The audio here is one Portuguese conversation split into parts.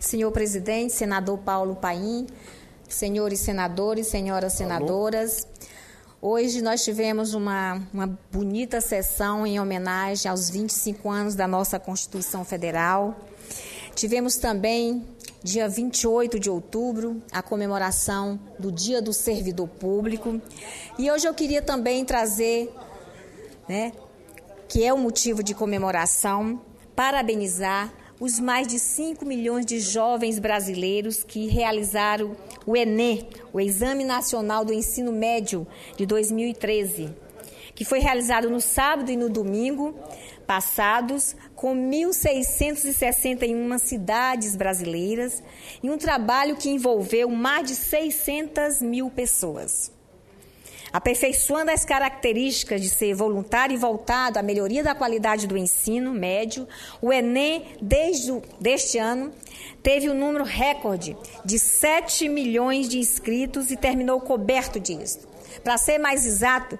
senhor presidente, senador Paulo Paim, senhores senadores, senhoras senadoras. Hoje nós tivemos uma bonita sessão em homenagem aos 25 anos da nossa Constituição Federal. Tivemos também, dia 28 de outubro, a comemoração do Dia do Servidor Público. E hoje eu queria também trazer, que é o motivo de comemoração, parabenizar os mais de 5 milhões de jovens brasileiros que realizaram o ENEM, o Exame Nacional do Ensino Médio de 2013, que foi realizado no sábado e no domingo passados, com 1.661 cidades brasileiras, e um trabalho que envolveu mais de 600 mil pessoas. Aperfeiçoando as características de ser voluntário e voltado à melhoria da qualidade do ensino médio, o ENEM, deste ano, teve um número recorde de 7 milhões de inscritos e terminou coberto de êxito. Para ser mais exato,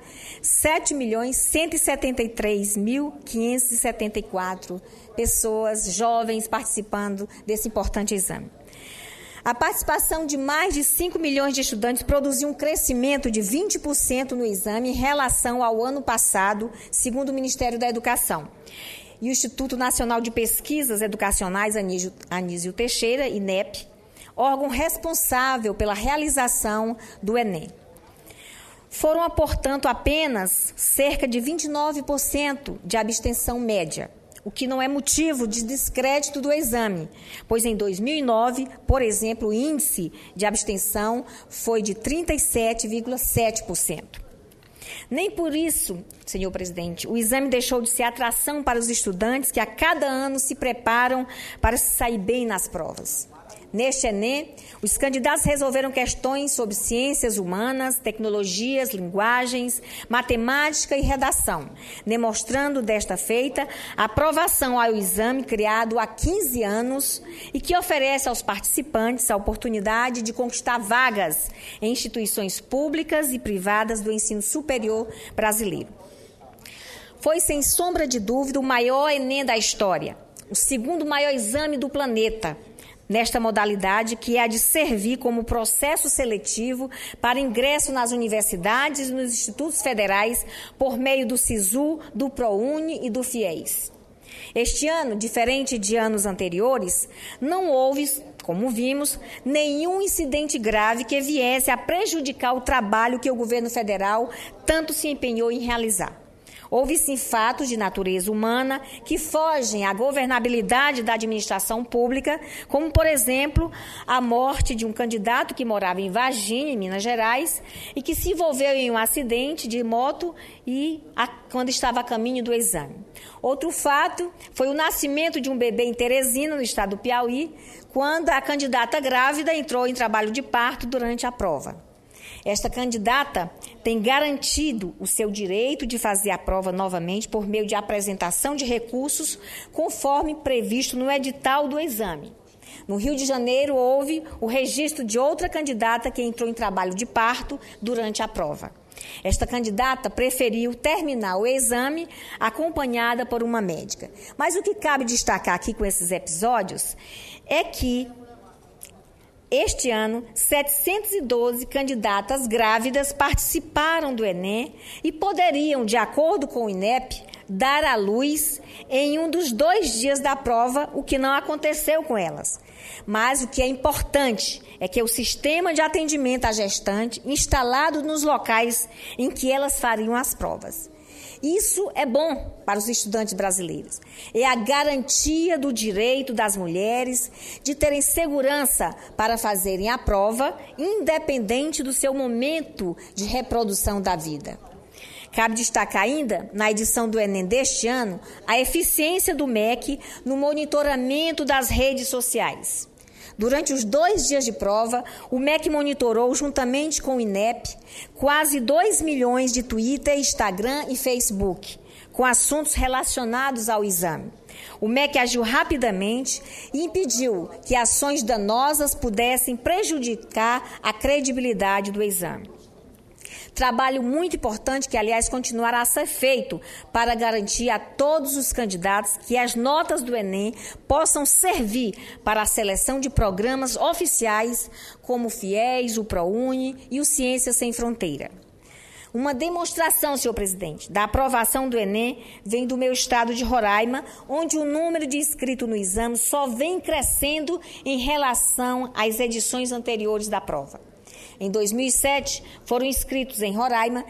7.173.574 pessoas jovens participando desse importante exame. A participação de mais de 5 milhões de estudantes produziu um crescimento de 20% no exame em relação ao ano passado, segundo o Ministério da Educação. E o Instituto Nacional de Pesquisas Educacionais Anísio Teixeira, INEP, órgão responsável pela realização do ENEM. Foram, portanto, apenas cerca de 29% de abstenção média, o que não é motivo de descrédito do exame, pois em 2009, por exemplo, o índice de abstenção foi de 37,7%. Nem por isso, senhor presidente, o exame deixou de ser atração para os estudantes que a cada ano se preparam para se sair bem nas provas. Neste ENEM, os candidatos resolveram questões sobre ciências humanas, tecnologias, linguagens, matemática e redação, demonstrando desta feita a aprovação ao exame criado há 15 anos e que oferece aos participantes a oportunidade de conquistar vagas em instituições públicas e privadas do ensino superior brasileiro. Foi, sem sombra de dúvida, o maior ENEM da história, o segundo maior exame do planeta, nesta modalidade, que é a de servir como processo seletivo para ingresso nas universidades e nos institutos federais por meio do SISU, do ProUni e do FIES. Este ano, diferente de anos anteriores, não houve, como vimos, nenhum incidente grave que viesse a prejudicar o trabalho que o governo federal tanto se empenhou em realizar. Houve, sim, fatos de natureza humana que fogem à governabilidade da administração pública, como, por exemplo, a morte de um candidato que morava em Varginha, em Minas Gerais, e que se envolveu em um acidente de moto quando estava a caminho do exame. Outro fato foi o nascimento de um bebê em Teresina, no estado do Piauí, quando a candidata grávida entrou em trabalho de parto durante a prova. Esta candidata tem garantido o seu direito de fazer a prova novamente por meio de apresentação de recursos, conforme previsto no edital do exame. No Rio de Janeiro, houve o registro de outra candidata que entrou em trabalho de parto durante a prova. Esta candidata preferiu terminar o exame acompanhada por uma médica. Mas o que cabe destacar aqui com esses episódios é que este ano, 712 candidatas grávidas participaram do ENEM e poderiam, de acordo com o INEP, dar à luz em um dos 2 dias da prova, o que não aconteceu com elas. Mas o que é importante é que o sistema de atendimento à gestante instalado nos locais em que elas fariam as provas. Isso é bom para os estudantes brasileiros. É a garantia do direito das mulheres de terem segurança para fazerem a prova, independente do seu momento de reprodução da vida. Cabe destacar ainda, na edição do ENEM deste ano, a eficiência do MEC no monitoramento das redes sociais. Durante os 2 dias de prova, o MEC monitorou, juntamente com o INEP, quase 2 milhões de Twitter, Instagram e Facebook, com assuntos relacionados ao exame. O MEC agiu rapidamente e impediu que ações danosas pudessem prejudicar a credibilidade do exame. Trabalho muito importante que, aliás, continuará a ser feito para garantir a todos os candidatos que as notas do Enem possam servir para a seleção de programas oficiais como o FIES, o ProUni e o Ciências Sem Fronteira. Uma demonstração, senhor presidente, da aprovação do Enem vem do meu estado de Roraima, onde o número de inscritos no exame só vem crescendo em relação às edições anteriores da prova. Em 2007, foram inscritos em Roraima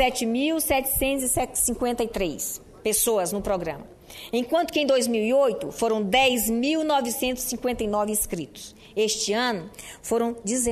7.753 pessoas no programa, enquanto que em 2008 foram 10.959 inscritos. Este ano, foram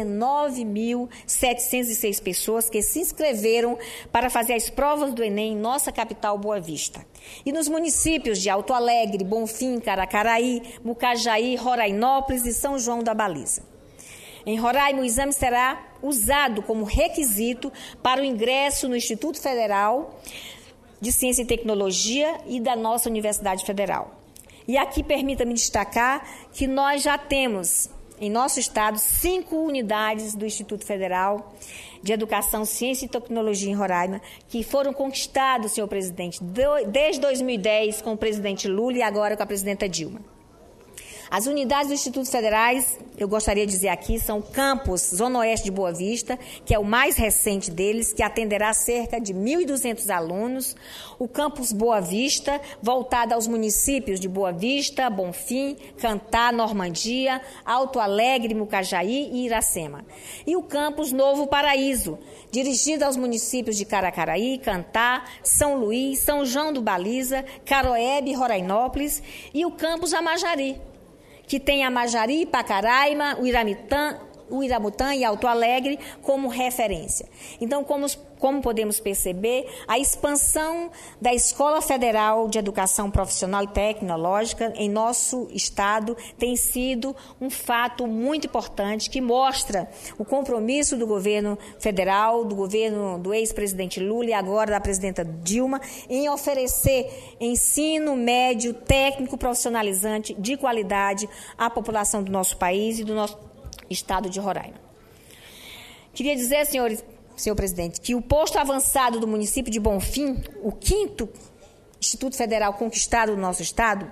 19.706 pessoas que se inscreveram para fazer as provas do Enem em nossa capital, Boa Vista. E nos municípios de Alto Alegre, Bonfim, Caracaraí, Mucajaí, Rorainópolis e São João da Baliza. Em Roraima, o exame será usado como requisito para o ingresso no Instituto Federal de Ciência e Tecnologia e da nossa Universidade Federal. E aqui permita-me destacar que nós já temos em nosso estado 5 unidades do Instituto Federal de Educação, Ciência e Tecnologia em Roraima, que foram conquistados, senhor presidente, desde 2010 com o presidente Lula e agora com a presidenta Dilma. As unidades do Instituto Federais, eu gostaria de dizer aqui, são o campus Zona Oeste de Boa Vista, que é o mais recente deles, que atenderá cerca de 1.200 alunos. O campus Boa Vista, voltado aos municípios de Boa Vista, Bonfim, Cantá, Normandia, Alto Alegre, Mucajaí e Iracema. E o campus Novo Paraíso, dirigido aos municípios de Caracaraí, Cantá, São Luís, São João do Baliza, Caroebe e Rorainópolis. E o campus Amajari, que tem Amajari, Pacaraima, o Iramutã e Alto Alegre como referência. Então, como podemos perceber, a expansão da Escola Federal de Educação Profissional e Tecnológica em nosso estado tem sido um fato muito importante que mostra o compromisso do governo federal, do governo do ex-presidente Lula e agora da presidenta Dilma em oferecer ensino médio, técnico, profissionalizante de qualidade à população do nosso país e do nosso estado de Roraima. Queria dizer, senhor presidente, que o posto avançado do município de Bonfim, o 5º Instituto Federal conquistado no nosso estado,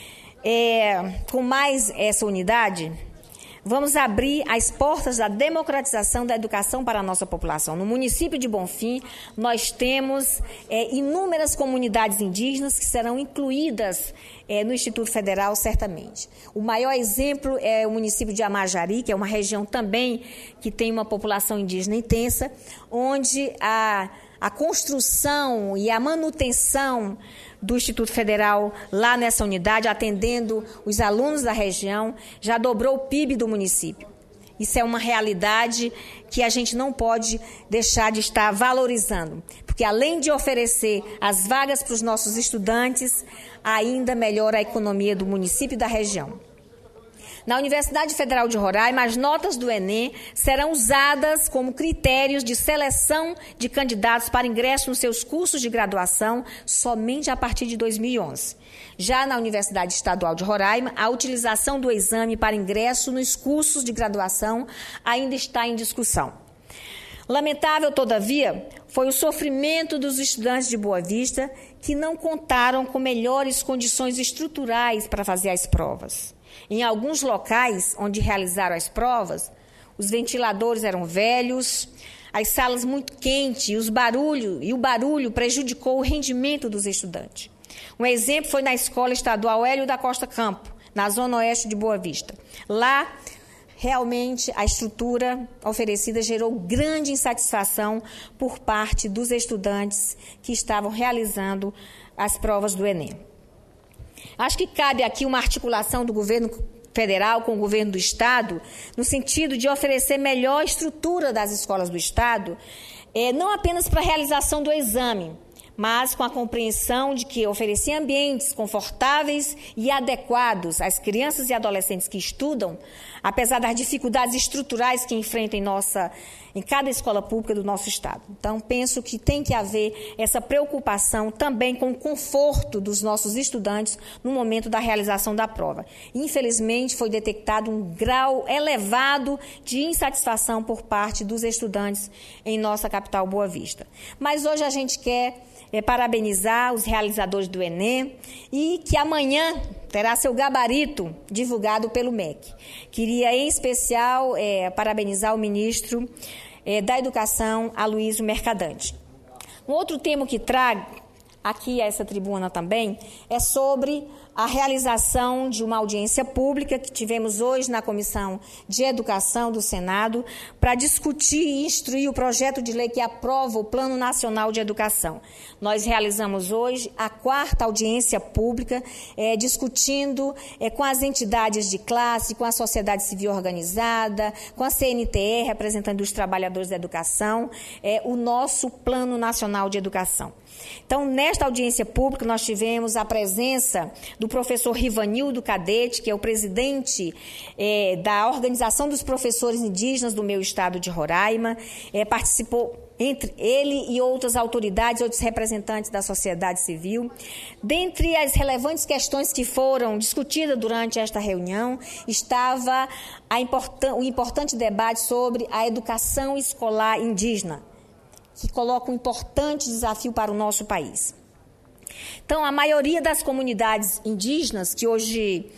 com mais essa unidade, vamos abrir as portas da democratização da educação para a nossa população. No município de Bonfim, nós temos inúmeras comunidades indígenas que serão incluídas no Instituto Federal, certamente. O maior exemplo é o município de Amajari, que é uma região também que tem uma população indígena intensa, onde a construção e a manutenção do Instituto Federal lá nessa unidade, atendendo os alunos da região, já dobrou o PIB do município. Isso é uma realidade que a gente não pode deixar de estar valorizando, porque além de oferecer as vagas para os nossos estudantes, ainda melhora a economia do município e da região. Na Universidade Federal de Roraima, as notas do Enem serão usadas como critérios de seleção de candidatos para ingresso nos seus cursos de graduação somente a partir de 2011. Já na Universidade Estadual de Roraima, a utilização do exame para ingresso nos cursos de graduação ainda está em discussão. Lamentável, todavia, foi o sofrimento dos estudantes de Boa Vista que não contaram com melhores condições estruturais para fazer as provas. Em alguns locais onde realizaram as provas, os ventiladores eram velhos, as salas muito quentes e o barulho prejudicou o rendimento dos estudantes. Um exemplo foi na Escola Estadual Hélio da Costa Campo, na Zona Oeste de Boa Vista. Lá, realmente, a estrutura oferecida gerou grande insatisfação por parte dos estudantes que estavam realizando as provas do Enem. Acho que cabe aqui uma articulação do governo federal com o governo do estado, no sentido de oferecer melhor estrutura das escolas do estado, não apenas para a realização do exame, mas com a compreensão de que oferecer ambientes confortáveis e adequados às crianças e adolescentes que estudam, apesar das dificuldades estruturais que enfrentam em cada escola pública do nosso Estado. Então, penso que tem que haver essa preocupação também com o conforto dos nossos estudantes no momento da realização da prova. Infelizmente, foi detectado um grau elevado de insatisfação por parte dos estudantes em nossa capital, Boa Vista. Mas hoje a gente quer parabenizar os realizadores do Enem e que amanhã terá seu gabarito divulgado pelo MEC. Queria, em especial, parabenizar o ministro da Educação, Aloysio Mercadante. Um outro tema que trago aqui a essa tribuna também é sobre a realização de uma audiência pública que tivemos hoje na Comissão de Educação do Senado para discutir e instruir o projeto de lei que aprova o Plano Nacional de Educação. Nós realizamos hoje a 4ª audiência pública, discutindo com as entidades de classe, com a sociedade civil organizada, com a CNTE, representando os trabalhadores da educação, o nosso Plano Nacional de Educação. Então, nesta audiência pública, nós tivemos a presença do professor Rivanildo Cadete, que é o presidente da Organização dos Professores Indígenas do meu estado de Roraima. Participou entre ele e outras autoridades, outros representantes da sociedade civil. Dentre as relevantes questões que foram discutidas durante esta reunião, estava o importante debate sobre a educação escolar indígena, que coloca um importante desafio para o nosso país. Então, a maioria das comunidades indígenas que hoje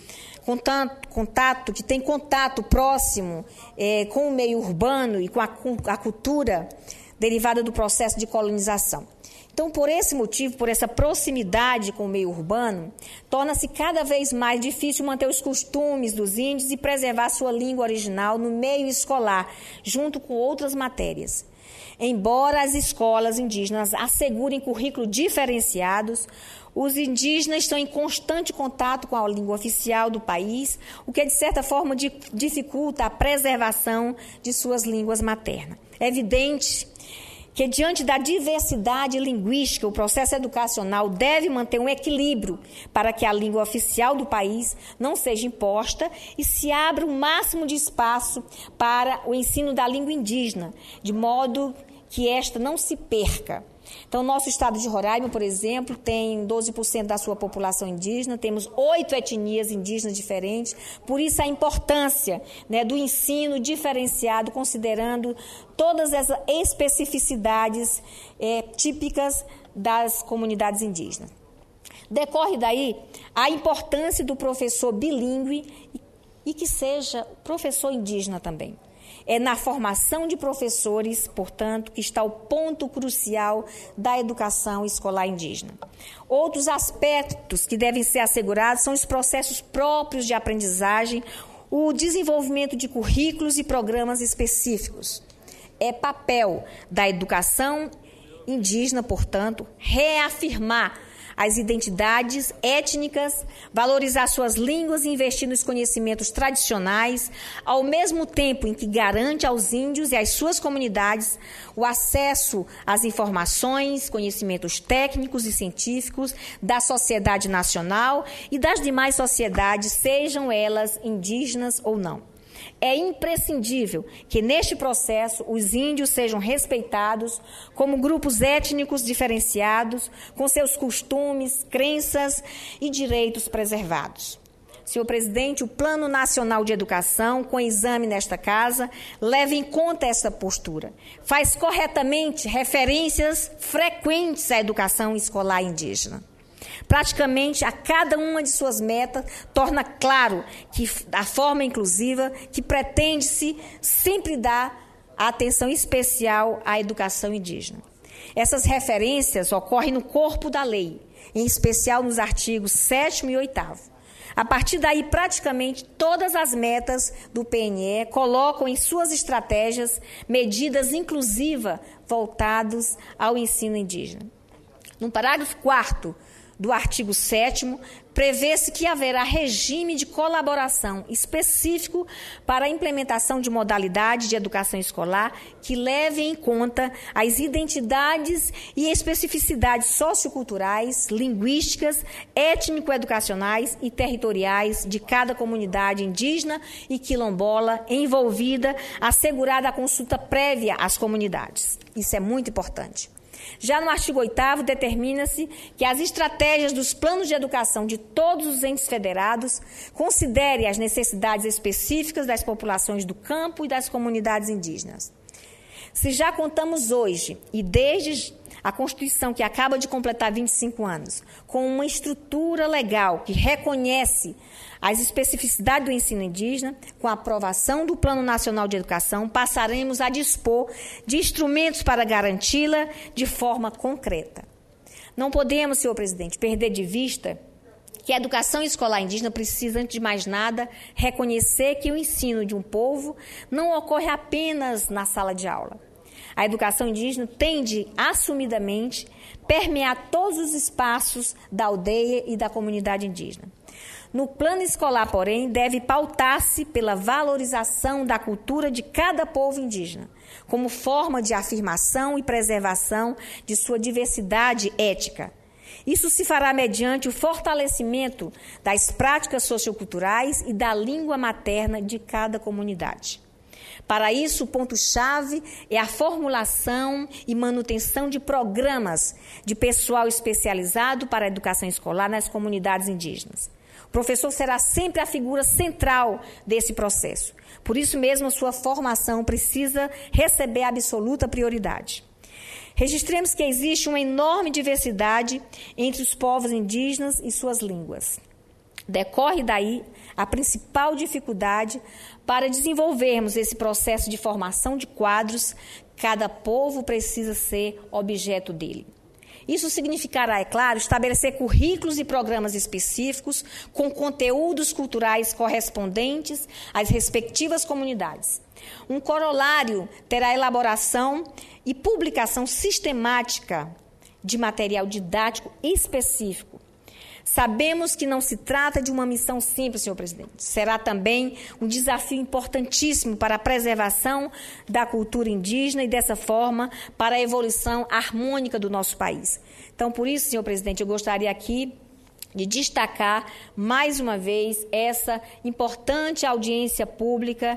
que tem contato próximo com o meio urbano e com a cultura derivada do processo de colonização. Então, por esse motivo, por essa proximidade com o meio urbano, torna-se cada vez mais difícil manter os costumes dos índios e preservar sua língua original no meio escolar, junto com outras matérias. Embora as escolas indígenas assegurem currículo diferenciados, os indígenas estão em constante contato com a língua oficial do país, o que, de certa forma, dificulta a preservação de suas línguas maternas. É evidente que, diante da diversidade linguística, o processo educacional deve manter um equilíbrio para que a língua oficial do país não seja imposta e se abra o máximo de espaço para o ensino da língua indígena, de modo que esta não se perca. Então, nosso estado de Roraima, por exemplo, tem 12% da sua população indígena, temos 8 etnias indígenas diferentes, por isso a importância, do ensino diferenciado, considerando todas essas especificidades típicas das comunidades indígenas. Decorre daí a importância do professor bilíngue e que seja professor indígena também. É na formação de professores, portanto, que está o ponto crucial da educação escolar indígena. Outros aspectos que devem ser assegurados são os processos próprios de aprendizagem, o desenvolvimento de currículos e programas específicos. É papel da educação indígena, portanto, reafirmar as identidades étnicas, valorizar suas línguas e investir nos conhecimentos tradicionais, ao mesmo tempo em que garante aos índios e às suas comunidades o acesso às informações, conhecimentos técnicos e científicos da sociedade nacional e das demais sociedades, sejam elas indígenas ou não. É imprescindível que, neste processo, os índios sejam respeitados como grupos étnicos diferenciados, com seus costumes, crenças e direitos preservados. Senhor presidente, o Plano Nacional de Educação, com exame nesta casa, leva em conta essa postura. Faz corretamente referências frequentes à educação escolar indígena. Praticamente a cada uma de suas metas torna claro que a forma inclusiva que pretende-se sempre dar atenção especial à educação indígena. Essas referências ocorrem no corpo da lei, em especial nos artigos 7º e 8º. A partir daí, praticamente todas as metas do PNE colocam em suas estratégias medidas inclusivas voltadas ao ensino indígena. No parágrafo 4º do artigo 7º, prevê-se que haverá regime de colaboração específico para a implementação de modalidades de educação escolar que levem em conta as identidades e especificidades socioculturais, linguísticas, étnico-educacionais e territoriais de cada comunidade indígena e quilombola envolvida, assegurada a consulta prévia às comunidades. Isso é muito importante. Já no artigo 8º, determina-se que as estratégias dos planos de educação de todos os entes federados considerem as necessidades específicas das populações do campo e das comunidades indígenas. Se já contamos hoje, e desde a Constituição, que acaba de completar 25 anos, com uma estrutura legal que reconhece as especificidades do ensino indígena, com a aprovação do Plano Nacional de Educação, passaremos a dispor de instrumentos para garanti-la de forma concreta. Não podemos, senhor presidente, perder de vista que a educação escolar indígena precisa, antes de mais nada, reconhecer que o ensino de um povo não ocorre apenas na sala de aula. A educação indígena tem de, assumidamente, permear todos os espaços da aldeia e da comunidade indígena. No plano escolar, porém, deve pautar-se pela valorização da cultura de cada povo indígena, como forma de afirmação e preservação de sua diversidade étnica. Isso se fará mediante o fortalecimento das práticas socioculturais e da língua materna de cada comunidade. Para isso, o ponto-chave é a formulação e manutenção de programas de pessoal especializado para a educação escolar nas comunidades indígenas. O professor será sempre a figura central desse processo. Por isso mesmo, sua formação precisa receber absoluta prioridade. Registremos que existe uma enorme diversidade entre os povos indígenas e suas línguas. Decorre daí a principal dificuldade para desenvolvermos esse processo de formação de quadros. Cada povo precisa ser objeto dele. Isso significará, é claro, estabelecer currículos e programas específicos com conteúdos culturais correspondentes às respectivas comunidades. Um corolário terá a elaboração e publicação sistemática de material didático específico. Sabemos que não se trata de uma missão simples, senhor presidente. Será também um desafio importantíssimo para a preservação da cultura indígena e, dessa forma, para a evolução harmônica do nosso país. Então, por isso, senhor presidente, eu gostaria aqui de destacar, mais uma vez, essa importante audiência pública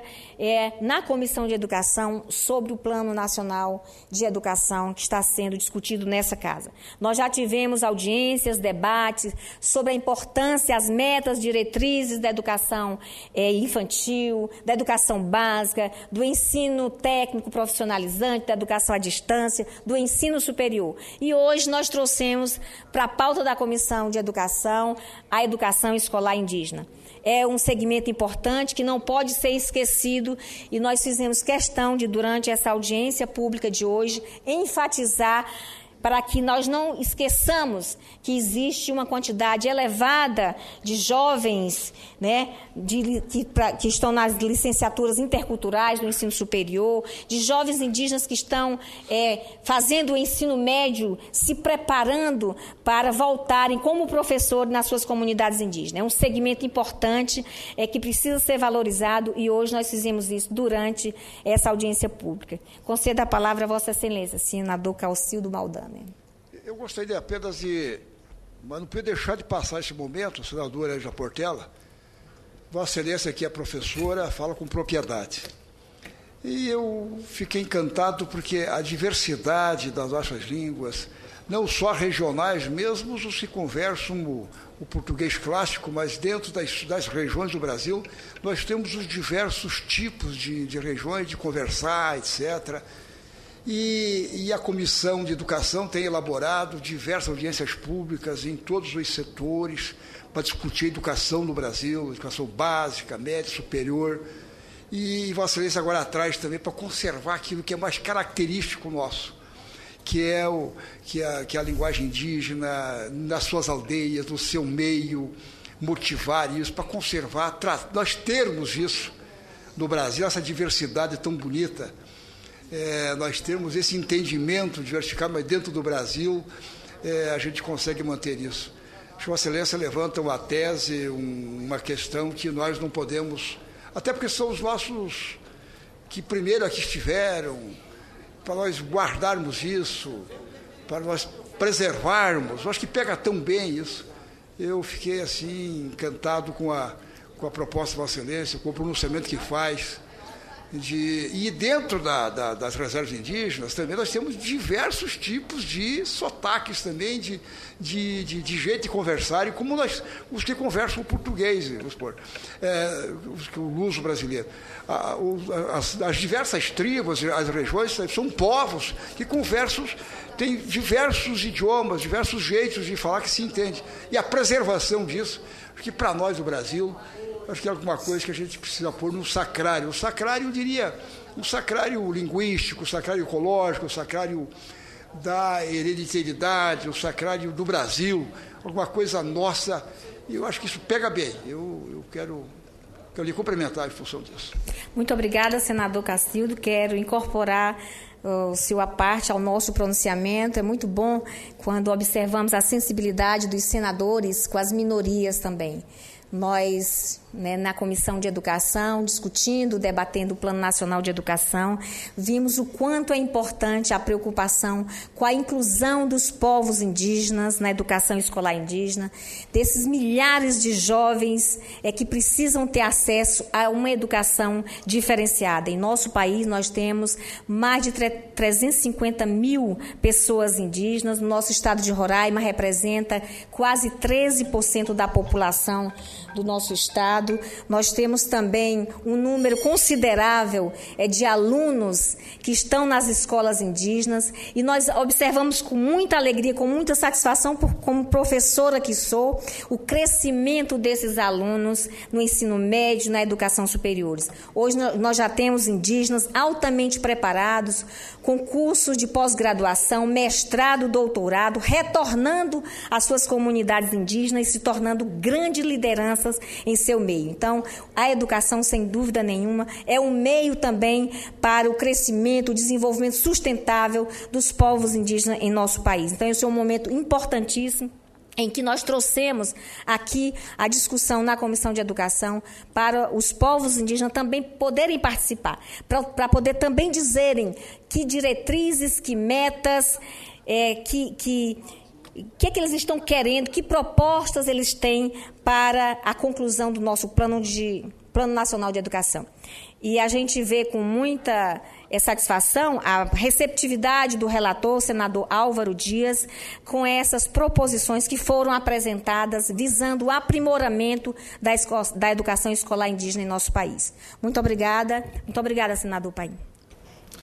na Comissão de Educação sobre o Plano Nacional de Educação que está sendo discutido nessa casa. Nós já tivemos audiências, debates sobre a importância, as metas, diretrizes da educação infantil, da educação básica, do ensino técnico profissionalizante, da educação à distância, do ensino superior. E hoje nós trouxemos para a pauta da Comissão de Educação a educação escolar indígena. É um segmento importante que não pode ser esquecido e nós fizemos questão de, durante essa audiência pública de hoje, enfatizar para que nós não esqueçamos que existe uma quantidade elevada de jovens, né, que estão nas licenciaturas interculturais do ensino superior, de jovens indígenas que estão fazendo o ensino médio, se preparando para voltarem como professor nas suas comunidades indígenas. É um segmento importante que precisa ser valorizado e hoje nós fizemos isso durante essa audiência pública. Concedo a palavra a Vossa Excelência, senador Calcildo Maldana. Eu gostaria apenas de, mas não podia deixar de passar esse momento, senadora Ângela Portela. Vossa Excelência, que é professora, fala com propriedade. E eu fiquei encantado porque a diversidade das nossas línguas, não só regionais, mesmo os que conversam o português clássico, mas dentro das regiões do Brasil, nós temos os diversos tipos de regiões, de conversar, etc., E a Comissão de Educação tem elaborado diversas audiências públicas em todos os setores para discutir a educação no Brasil, educação básica, média, superior. E Vossa Excelência agora atrás também para conservar aquilo que é mais característico nosso, que é a linguagem indígena, nas suas aldeias, no seu meio, motivar isso, para conservar, nós termos isso no Brasil, essa diversidade tão bonita. Nós temos esse entendimento diversificado, mas dentro do Brasil a gente consegue manter isso. Vossa Excelência levanta uma tese, uma questão que nós não podemos, até porque são os nossos que primeiro aqui estiveram, para nós guardarmos isso, para nós preservarmos. Eu acho que pega tão bem isso. Eu fiquei assim encantado com a proposta de Vossa Excelência, com o pronunciamento que faz. E dentro das reservas indígenas também nós temos diversos tipos de sotaques também, de jeito de conversar, e como os que conversam português, vamos supor, o luso brasileiro. As diversas tribos, as regiões, são povos que conversam, têm diversos idiomas, diversos jeitos de falar que se entende. E a preservação disso, acho que para nós do Brasil, acho que é alguma coisa que a gente precisa pôr no sacrário. O sacrário, eu diria, um sacrário linguístico, o sacrário ecológico, o sacrário da hereditariedade, o sacrário do Brasil, alguma coisa nossa. E eu acho que isso pega bem. Eu quero lhe cumprimentar em função disso. Muito obrigada, senador Castildo. Quero incorporar o seu à parte ao nosso pronunciamento. É muito bom quando observamos a sensibilidade dos senadores com as minorias também. Nós, na Comissão de Educação, discutindo, debatendo o Plano Nacional de Educação, vimos o quanto é importante a preocupação com a inclusão dos povos indígenas na educação escolar indígena, desses milhares de jovens que precisam ter acesso a uma educação diferenciada. Em nosso país, nós temos mais de 350 mil pessoas indígenas. No nosso estado de Roraima, representa quase 13% da população do nosso estado. Nós temos também um número considerável de alunos que estão nas escolas indígenas, e nós observamos com muita alegria, com muita satisfação, como professora que sou, o crescimento desses alunos no ensino médio, na educação superior. Hoje nós já temos indígenas altamente preparados, com cursos de pós-graduação, mestrado, doutorado, retornando às suas comunidades indígenas e se tornando grandes lideranças em seu meio. Então, a educação, sem dúvida nenhuma, é um meio também para o crescimento, o desenvolvimento sustentável dos povos indígenas em nosso país. Então, esse é um momento importantíssimo em que nós trouxemos aqui a discussão na Comissão de Educação para os povos indígenas também poderem participar, para poder também dizerem que diretrizes, que metas, o que é que eles estão querendo, que propostas eles têm para a conclusão do nosso Plano Nacional de Educação. E a gente vê com muita satisfação a receptividade do relator, o senador Álvaro Dias, com essas proposições que foram apresentadas visando o aprimoramento da educação escolar indígena em nosso país. Muito obrigada, senador Paim.